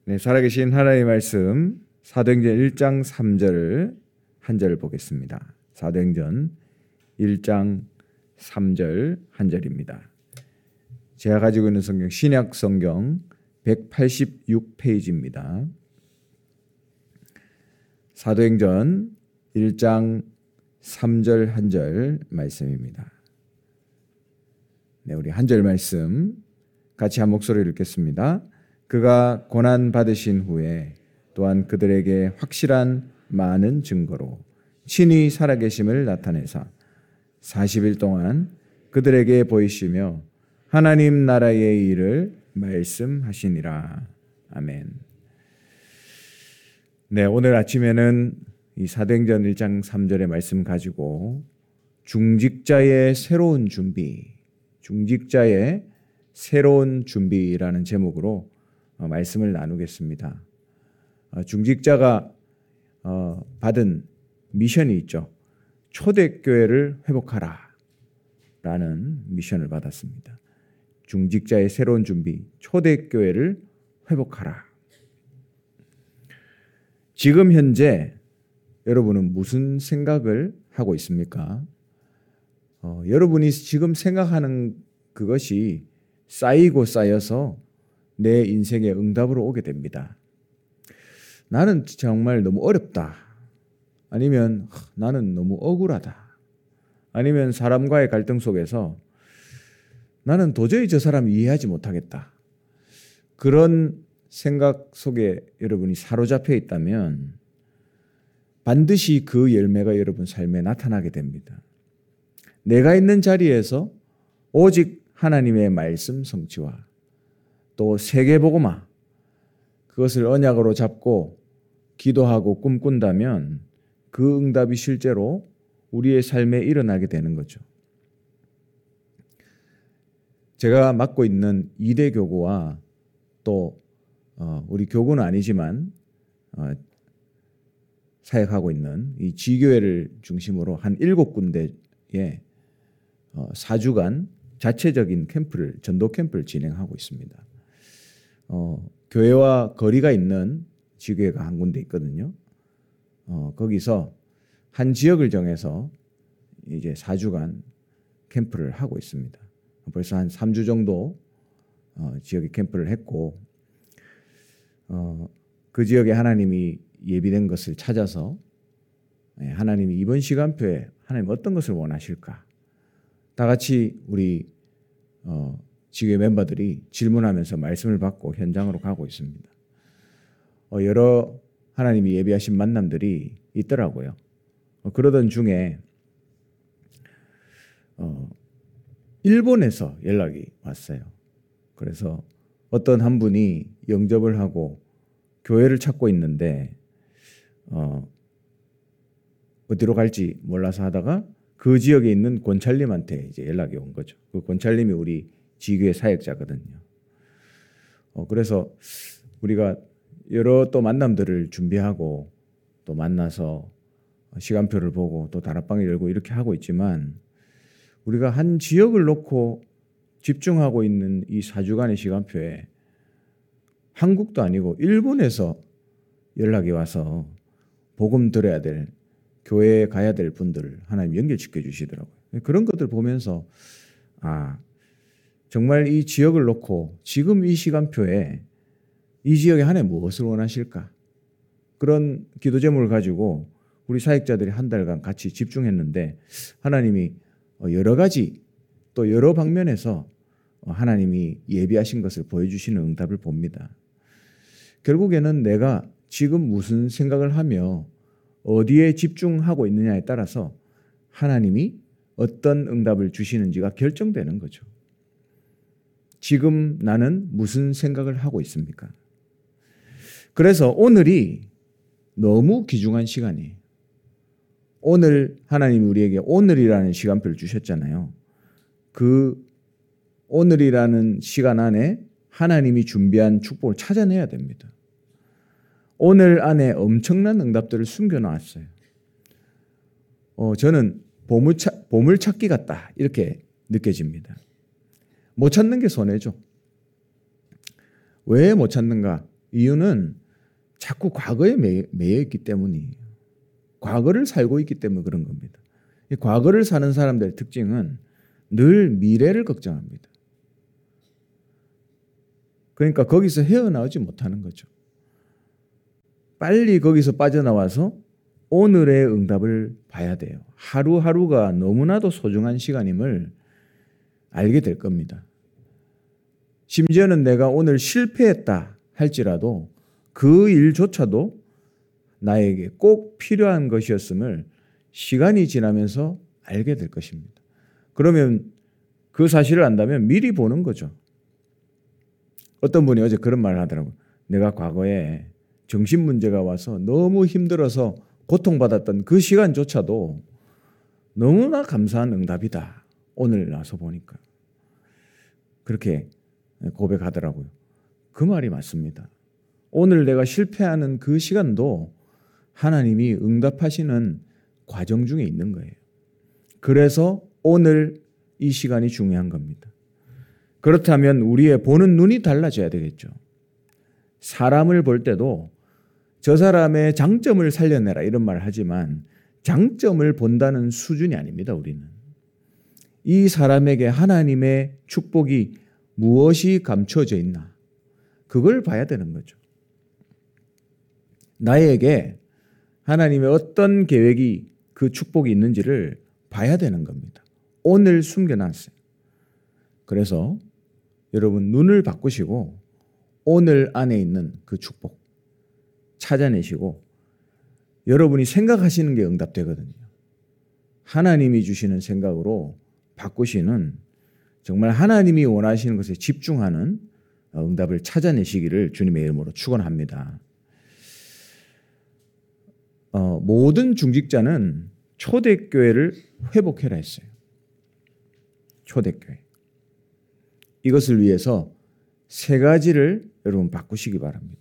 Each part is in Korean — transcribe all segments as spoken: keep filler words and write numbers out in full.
네, 살아계신 하나님의 말씀 사도행전 일 장 삼 절을 한 절 보겠습니다. 사도행전 일 장 삼 절 한 절입니다. 제가 가지고 있는 성경 신약 성경 백팔십육 페이지입니다. 사도행전 일 장 삼 절 한 절 말씀입니다. 네, 우리 한 절 말씀 같이 한 목소리로 읽겠습니다. 그가 고난 받으신 후에 또한 그들에게 확실한 많은 증거로 친히 살아계심을 나타내사 사십 일 동안 그들에게 보이시며 하나님 나라의 일을 말씀하시니라. 아멘. 네, 오늘 아침에는 이 사도행전 일 장 삼 절의 말씀 가지고 중직자의 새로운 준비, 중직자의 새로운 준비라는 제목으로 말씀을 나누겠습니다. 중직자가 받은 미션이 있죠. 초대교회를 회복하라 라는 미션을 받았습니다. 중직자의 새로운 준비, 초대교회를 회복하라. 지금 현재 여러분은 무슨 생각을 하고 있습니까? 어, 여러분이 지금 생각하는 그것이 쌓이고 쌓여서 내 인생의 응답으로 오게 됩니다. 나는 정말 너무 어렵다. 아니면 나는 너무 억울하다. 아니면 사람과의 갈등 속에서 나는 도저히 저 사람 이해하지 못하겠다. 그런 생각 속에 여러분이 사로잡혀 있다면 반드시 그 열매가 여러분 삶에 나타나게 됩니다. 내가 있는 자리에서 오직 하나님의 말씀 성취와 또 세계복음화, 그것을 언약으로 잡고 기도하고 꿈꾼다면 그 응답이 실제로 우리의 삶에 일어나게 되는 거죠. 제가 맡고 있는 이 대 교구와 또 우리 교구는 아니지만 사역하고 있는 이 지교회를 중심으로 한 일곱 군데의 사 주간 자체적인 캠프를, 전도 캠프를 진행하고 있습니다. 어, 교회와 거리가 있는 지교회가 한 군데 있거든요. 어, 거기서 한 지역을 정해서 이제 사 주간 캠프를 하고 있습니다. 벌써 한 삼 주 정도 어, 지역에 캠프를 했고 어, 그 지역에 하나님이 예비된 것을 찾아서 예, 하나님이 이번 시간표에 하나님 어떤 것을 원하실까? 다 같이 우리 어, 지교회 멤버들이 질문하면서 말씀을 받고 현장으로 가고 있습니다. 어, 여러 하나님이 예비하신 만남들이 있더라고요. 어, 그러던 중에 어, 일본에서 연락이 왔어요. 그래서 어떤 한 분이 영접을 하고 교회를 찾고 있는데 어, 어디로 갈지 몰라서 하다가 그 지역에 있는 권찰님한테 이제 연락이 온 거죠. 그 권찰님이 우리 지교회 사역자거든요. 어, 그래서 우리가 여러 또 만남들을 준비하고 또 만나서 시간표를 보고 또 다락방을 열고 이렇게 하고 있지만 우리가 한 지역을 놓고 집중하고 있는 이 사 주간의 시간표에 한국도 아니고 일본에서 연락이 와서 복음 들어야 될, 교회에 가야 될 분들을 하나님 연결시켜 주시더라고요. 그런 것들 보면서 아, 정말 이 지역을 놓고 지금 이 시간표에 이 지역에 하나님 무엇을 원하실까? 그런 기도 제목을 가지고 우리 사역자들이 한 달간 같이 집중했는데 하나님이 여러 가지 또 여러 방면에서 하나님이 예비하신 것을 보여주시는 응답을 봅니다. 결국에는 내가 지금 무슨 생각을 하며 어디에 집중하고 있느냐에 따라서 하나님이 어떤 응답을 주시는지가 결정되는 거죠. 지금 나는 무슨 생각을 하고 있습니까? 그래서 오늘이 너무 귀중한 시간이에요. 오늘 하나님이 우리에게 오늘이라는 시간표를 주셨잖아요. 그 오늘이라는 시간 안에 하나님이 준비한 축복을 찾아내야 됩니다. 오늘 안에 엄청난 응답들을 숨겨놨어요. 어, 저는 보물찾, 보물찾기 같다 이렇게 느껴집니다. 못 찾는 게 손해죠. 왜 못 찾는가? 이유는 자꾸 과거에 매, 매여 있기 때문이에요. 과거를 살고 있기 때문에 그런 겁니다. 이 과거를 사는 사람들의 특징은 늘 미래를 걱정합니다. 그러니까 거기서 헤어나오지 못하는 거죠. 빨리 거기서 빠져나와서 오늘의 응답을 봐야 돼요. 하루하루가 너무나도 소중한 시간임을 알게 될 겁니다. 심지어는 내가 오늘 실패했다 할지라도 그 일조차도 나에게 꼭 필요한 것이었음을 시간이 지나면서 알게 될 것입니다. 그러면 그 사실을 안다면 미리 보는 거죠. 어떤 분이 어제 그런 말을 하더라고요. 내가 과거에 정신 문제가 와서 너무 힘들어서 고통받았던 그 시간조차도 너무나 감사한 응답이다. 오늘 와서 보니까. 그렇게 고백하더라고요. 그 말이 맞습니다. 오늘 내가 실패하는 그 시간도 하나님이 응답하시는 과정 중에 있는 거예요. 그래서 오늘 이 시간이 중요한 겁니다. 그렇다면 우리의 보는 눈이 달라져야 되겠죠. 사람을 볼 때도 저 사람의 장점을 살려내라 이런 말을 하지만 장점을 본다는 수준이 아닙니다. 우리는. 이 사람에게 하나님의 축복이 무엇이 감춰져 있나 그걸 봐야 되는 거죠. 나에게 하나님의 어떤 계획이 그 축복이 있는지를 봐야 되는 겁니다. 오늘 숨겨놨어요. 그래서 여러분 눈을 바꾸시고 오늘 안에 있는 그 축복 찾아내시고 여러분이 생각하시는 게 응답되거든요. 하나님이 주시는 생각으로 바꾸시는 정말 하나님이 원하시는 것에 집중하는 응답을 찾아내시기를 주님의 이름으로 축원합니다. 어, 모든 중직자는 초대교회를 회복해라 했어요. 초대교회. 이것을 위해서 세 가지를 여러분 바꾸시기 바랍니다.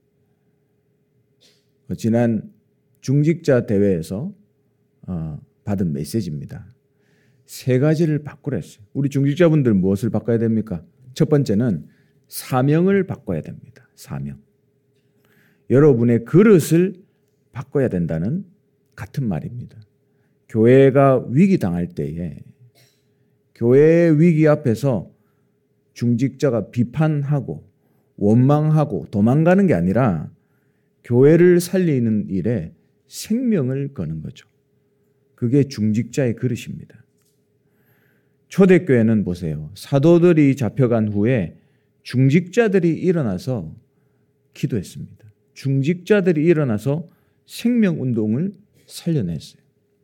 지난 중직자 대회에서 어, 받은 메시지입니다. 세 가지를 바꾸라 했어요. 우리 중직자분들 무엇을 바꿔야 됩니까? 첫 번째는 사명을 바꿔야 됩니다. 사명. 여러분의 그릇을 바꿔야 된다는 같은 말입니다. 교회가 위기당할 때에 교회의 위기 앞에서 중직자가 비판하고 원망하고 도망가는 게 아니라 교회를 살리는 일에 생명을 거는 거죠. 그게 중직자의 그릇입니다. 초대교회는 보세요. 사도들이 잡혀간 후에 중직자들이 일어나서 기도했습니다. 중직자들이 일어나서 생명운동을 살려냈어요.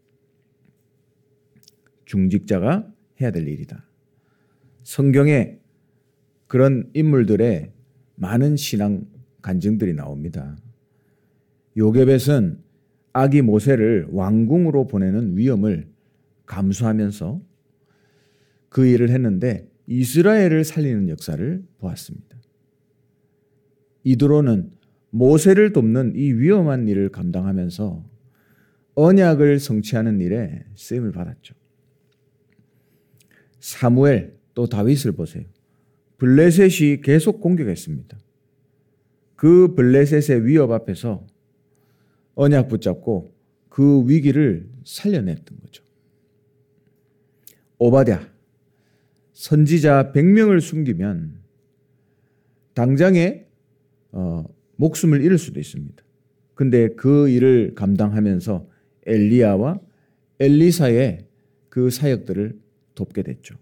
중직자가 해야 될 일이다. 성경에 그런 인물들의 많은 신앙 간증들이 나옵니다. 요게벳은 아기 모세를 왕궁으로 보내는 위험을 감수하면서 그 일을 했는데 이스라엘을 살리는 역사를 보았습니다. 이드로는 모세를 돕는 이 위험한 일을 감당하면서 언약을 성취하는 일에 쓰임을 받았죠. 사무엘 또 다윗을 보세요. 블레셋이 계속 공격했습니다. 그 블레셋의 위협 앞에서 언약 붙잡고 그 위기를 살려냈던 거죠. 오바댜 선지자 백 명을 숨기면 당장에 어, 목숨을 잃을 수도 있습니다. 근데 그 일을 감당하면서 엘리야와 엘리사의 그 사역들을 돕게 됐죠.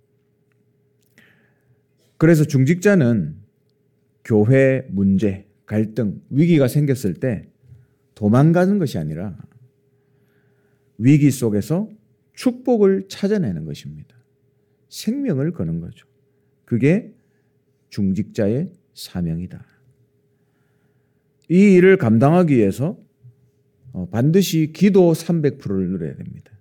그래서 중직자는 교회 문제, 갈등, 위기가 생겼을 때 도망가는 것이 아니라 위기 속에서 축복을 찾아내는 것입니다. 생명을 거는 거죠. 그게 중직자의 사명이다. 이 일을 감당하기 위해서 반드시 기도 삼백 퍼센트를 누려야 됩니다.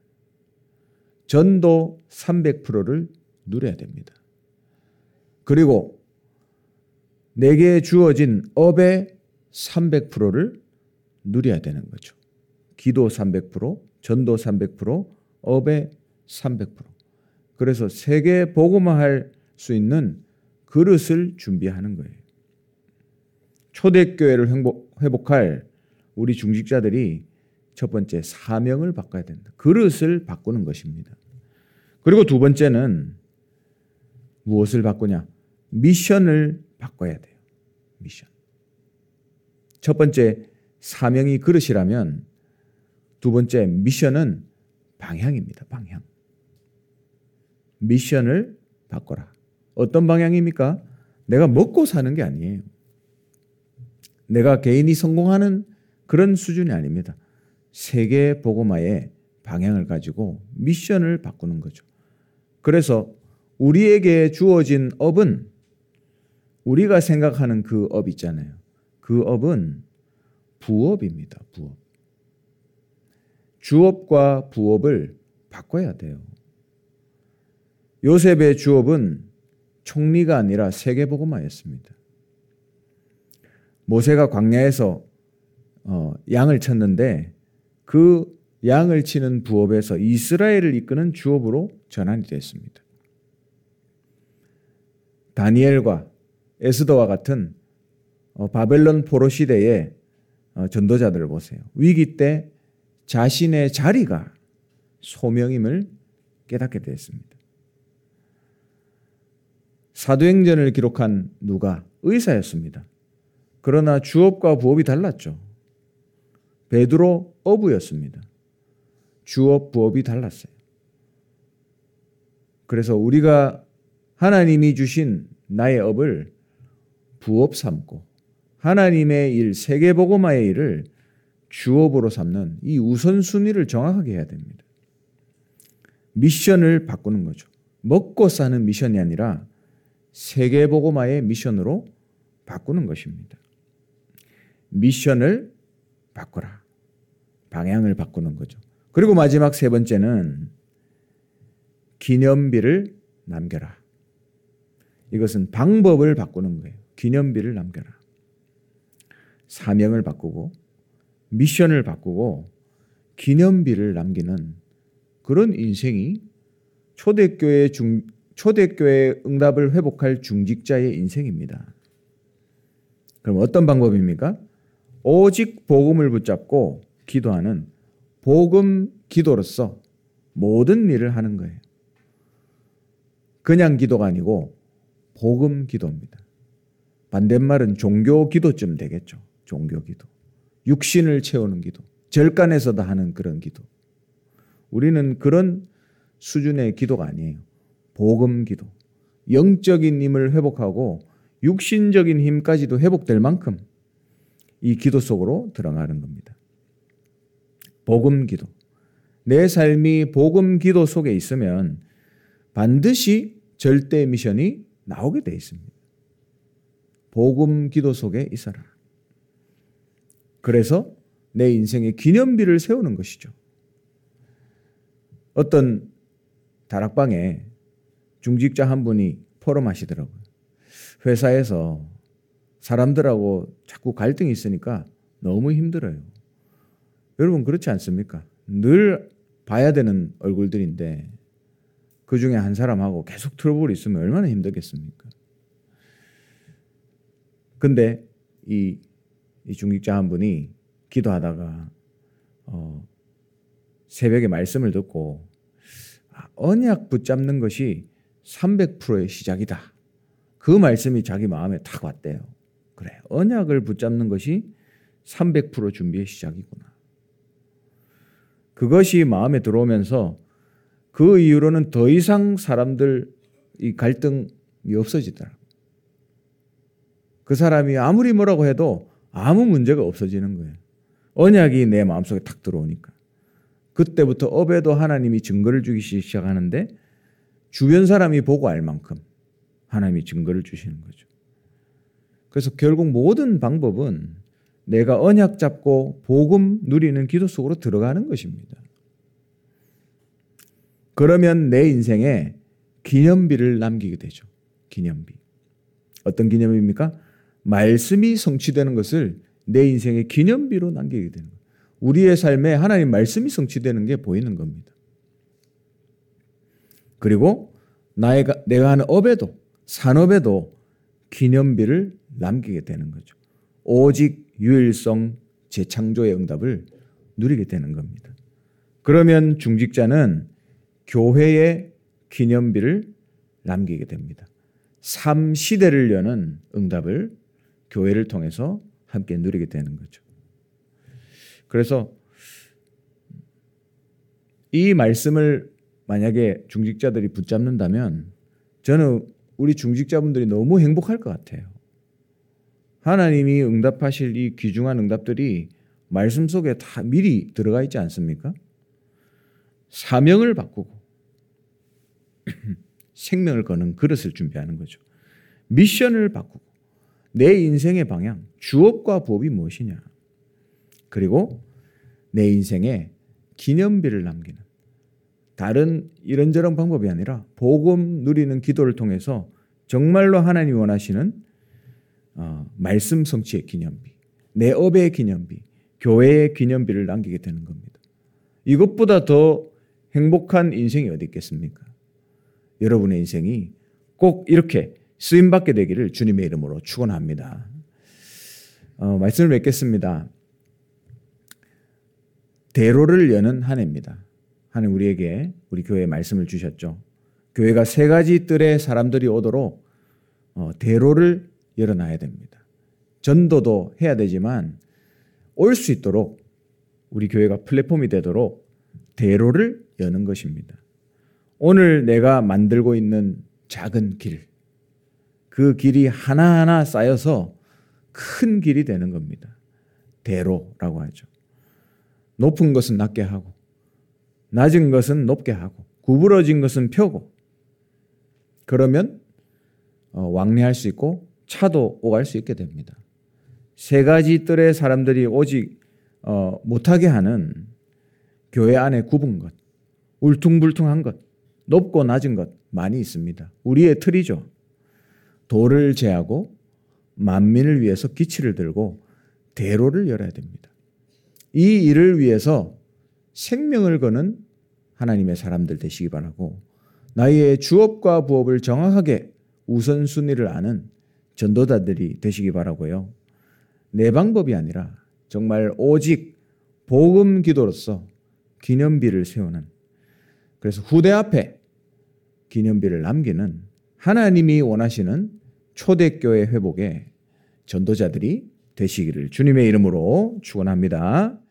전도 삼백 퍼센트를 누려야 됩니다. 그리고 내게 주어진 업의 삼백 퍼센트를 누려야 되는 거죠. 기도 삼백 퍼센트, 전도 삼백 퍼센트, 업의 삼백 퍼센트. 그래서 세계 복음화할 수 있는 그릇을 준비하는 거예요. 초대교회를 회복할 우리 중직자들이 첫 번째 사명을 바꿔야 된다. 그릇을 바꾸는 것입니다. 그리고 두 번째는 무엇을 바꾸냐? 미션을 바꿔야 돼요. 미션. 첫 번째 사명이 그릇이라면 두 번째 미션은 방향입니다. 방향. 미션을 바꿔라. 어떤 방향입니까? 내가 먹고 사는 게 아니에요. 내가 개인이 성공하는 그런 수준이 아닙니다. 세계 복음화의 방향을 가지고 미션을 바꾸는 거죠. 그래서 우리에게 주어진 업은 우리가 생각하는 그 업 있잖아요. 그 업은 부업입니다. 부업. 주업과 부업을 바꿔야 돼요. 요셉의 주업은 총리가 아니라 세계복음화였습니다. 모세가 광야에서 어, 양을 쳤는데 그 양을 치는 부업에서 이스라엘을 이끄는 주업으로 전환이 됐습니다. 다니엘과 에스더와 같은 어, 바벨론 포로 시대의 어, 전도자들을 보세요. 위기 때 자신의 자리가 소명임을 깨닫게 되었습니다. 사도행전을 기록한 누가 의사였습니다. 그러나 주업과 부업이 달랐죠. 베드로 어부였습니다. 주업, 부업이 달랐어요. 그래서 우리가 하나님이 주신 나의 업을 부업 삼고 하나님의 일, 세계복음화의 일을 주업으로 삼는 이 우선순위를 정확하게 해야 됩니다. 미션을 바꾸는 거죠. 먹고 사는 미션이 아니라 세계복음화의 미션으로 바꾸는 것입니다. 미션을 바꾸라. 방향을 바꾸는 거죠. 그리고 마지막 세 번째는 기념비를 남겨라. 이것은 방법을 바꾸는 거예요. 기념비를 남겨라. 사명을 바꾸고 미션을 바꾸고 기념비를 남기는 그런 인생이 초대교회 중 초대교회 응답을 회복할 중직자의 인생입니다. 그럼 어떤 방법입니까? 오직 복음을 붙잡고 기도하는 복음 기도로서 모든 일을 하는 거예요. 그냥 기도가 아니고 복음 기도입니다. 반대말은 종교 기도쯤 되겠죠. 종교 기도. 육신을 채우는 기도. 절간에서도 하는 그런 기도. 우리는 그런 수준의 기도가 아니에요. 복음 기도. 영적인 힘을 회복하고 육신적인 힘까지도 회복될 만큼 이 기도 속으로 들어가는 겁니다. 복음 기도. 내 삶이 복음 기도 속에 있으면 반드시 절대 미션이 나오게 돼 있습니다. 복음 기도 속에 있어라. 그래서 내 인생의 기념비를 세우는 것이죠. 어떤 다락방에 중직자 한 분이 포럼하시더라고요. 회사에서 사람들하고 자꾸 갈등이 있으니까 너무 힘들어요. 여러분 그렇지 않습니까? 늘 봐야 되는 얼굴들인데 그 중에 한 사람하고 계속 트러블이 있으면 얼마나 힘들겠습니까? 근데 이, 이 중직자 한 분이 기도하다가 어, 새벽에 말씀을 듣고 아, 언약 붙잡는 것이 삼백 퍼센트의 시작이다. 그 말씀이 자기 마음에 탁 왔대요. 그래, 언약을 붙잡는 것이 삼백 퍼센트 준비의 시작이구나. 그것이 마음에 들어오면서 그 이후로는 더 이상 사람들 이 갈등이 없어지더라고요. 그 사람이 아무리 뭐라고 해도 아무 문제가 없어지는 거예요. 언약이 내 마음속에 탁 들어오니까. 그때부터 업에도 하나님이 증거를 주기 시작하는데 주변 사람이 보고 알 만큼 하나님이 증거를 주시는 거죠. 그래서 결국 모든 방법은 내가 언약 잡고 복음 누리는 기도 속으로 들어가는 것입니다. 그러면 내 인생에 기념비를 남기게 되죠. 기념비. 어떤 기념비입니까? 말씀이 성취되는 것을 내 인생의 기념비로 남기게 되는 거예요. 우리의 삶에 하나님 말씀이 성취되는 게 보이는 겁니다. 그리고 나가, 내가 하는 업에도 산업에도 기념비를 남기게 되는 거죠. 오직 유일성 재창조의 응답을 누리게 되는 겁니다. 그러면 중직자는 교회의 기념비를 남기게 됩니다. 삶 시대를 여는 응답을 교회를 통해서 함께 누리게 되는 거죠. 그래서 이 말씀을 만약에 중직자들이 붙잡는다면 저는 우리 중직자분들이 너무 행복할 것 같아요. 하나님이 응답하실 이 귀중한 응답들이 말씀 속에 다 미리 들어가 있지 않습니까? 사명을 바꾸고 생명을 거는 그릇을 준비하는 거죠. 미션을 바꾸고 내 인생의 방향, 주업과 부업이 무엇이냐. 그리고 내 인생에 기념비를 남기는 다른 이런저런 방법이 아니라 복음 누리는 기도를 통해서 정말로 하나님이 원하시는 어, 말씀 성취의 기념비, 내 업의 기념비, 교회의 기념비를 남기게 되는 겁니다. 이것보다 더 행복한 인생이 어디 있겠습니까? 여러분의 인생이 꼭 이렇게 쓰임받게 되기를 주님의 이름으로 축원합니다. 어, 말씀을 맺겠습니다. 대로를 여는 한 해입니다. 하나님 우리에게 우리 교회에 말씀을 주셨죠. 교회가 세 가지 뜰의 사람들이 오도록 어, 대로를 열어놔야 됩니다. 전도도 해야 되지만 올 수 있도록 우리 교회가 플랫폼이 되도록 대로를 여는 것입니다. 오늘 내가 만들고 있는 작은 길, 그 길이 하나하나 쌓여서 큰 길이 되는 겁니다. 대로라고 하죠. 높은 것은 낮게 하고 낮은 것은 높게 하고 구부러진 것은 펴고 그러면 왕래할 수 있고 차도 오갈 수 있게 됩니다. 세 가지 뜰의 사람들이 오직 어, 못하게 하는 교회 안에 굽은 것, 울퉁불퉁한 것, 높고 낮은 것 많이 있습니다. 우리의 틀이죠. 도를 제하고 만민을 위해서 기치를 들고 대로를 열어야 됩니다. 이 일을 위해서 생명을 거는 하나님의 사람들 되시기 바라고 나의 주업과 부업을 정확하게 우선순위를 아는 전도자들이 되시기 바라고요. 내 방법이 아니라 정말 오직 복음 기도로서 기념비를 세우는 그래서 후대 앞에 기념비를 남기는 하나님이 원하시는 초대교회 회복의 전도자들이 되시기를 주님의 이름으로 축원합니다.